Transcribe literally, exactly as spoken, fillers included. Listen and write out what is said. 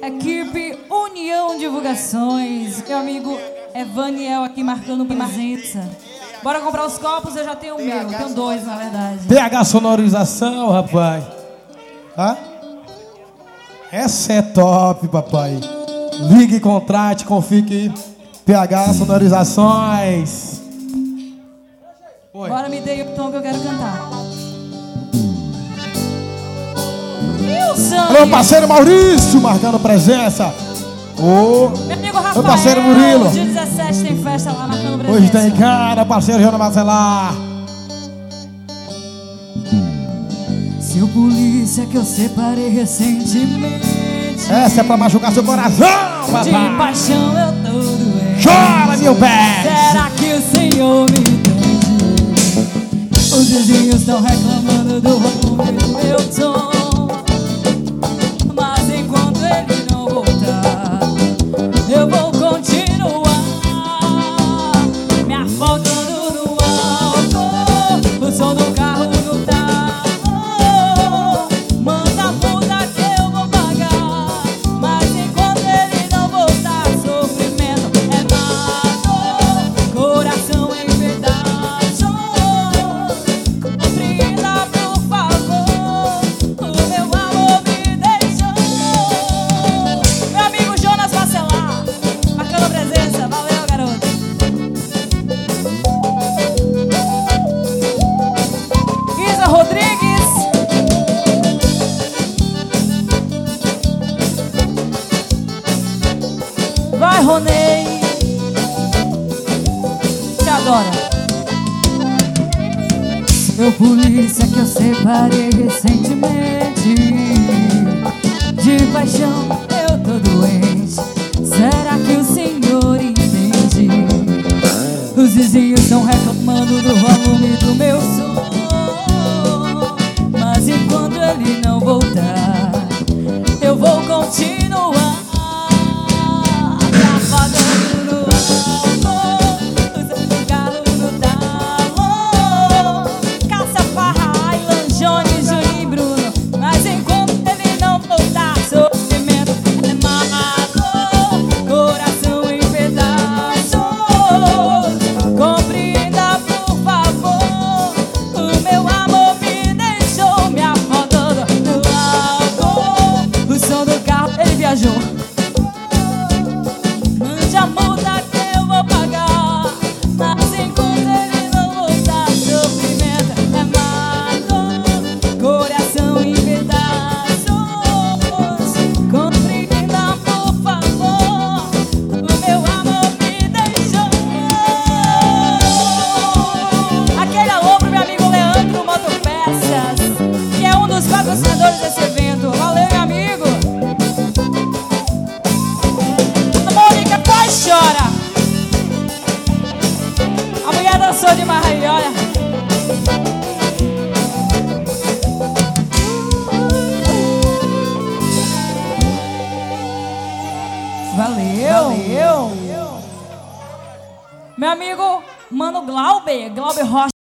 Equipe União Divulgações. Meu amigo Evaniel aqui marcando presença. Bora comprar os copos, eu já tenho o meu. Eu tenho dois, na verdade. P H Sonorização, rapaz. Hã? Essa é top, papai. Ligue, contrate, confie. P H Sonorizações. Oi. Bora, me dê o tom que eu quero cantar. Wilson! Meu parceiro Maurício, marcando presença. Ô, meu amigo Rafael, meu parceiro Murilo. dia dezessete tem festa lá marcando presença. Hoje tem cara, parceiro Joana Marcelar. Seu polícia que eu separei recentemente. Essa é pra machucar seu coração, papai. De paixão eu tô doente. Chora, meu pé. Será que o senhor me entende? Os vizinhos estão reclamando do volume do meu som. Mas enquanto ele não voltar, eu vou continuar me afogando no álcool. O som do carro no talo. Manda a multa que eu vou pagar. Mas enquanto ele não voltar, sofrimento é mato, coração em pedaços. Compreenda, por favor, o meu amor me deixou. Meu amigo Jonas Marcelar, marcando presença. Valeu, garoto. Isa Rodrigues. Vai, Ronei. Te adora. Seu polícia que eu separei recentemente. De paixão eu tô doente. Será que o senhor entende? Os vizinhos estão reclamando do volume do meu som. Mas enquanto ele não voltar, eu vou continuar me afogando no álcool, usando carro no talo. Cássia Farra, Aylan, Jones, Juninho e Bruno. Mas enquanto ele não voltar, sofrimento é mato, coração em pedaços. Compreenda, por favor, o meu amor me deixou me afogando no álcool. O som do carro, ele viajou. Mande a multa que eu vou pagar. Mas enquanto ele não voltar, sofrimento é mato, coração em pedaços. Compreenda, por favor, o meu amor me deixou. Aquele alô pro meu amigo Leandro Motopeças, que é um dos patrocinadores desse evento. Valeu, meu amigo. Mônica quase chora. A mulher dançou demais aí, olha. Valeu. Valeu. Meu amigo Mano Glauber, Glauber Rocha.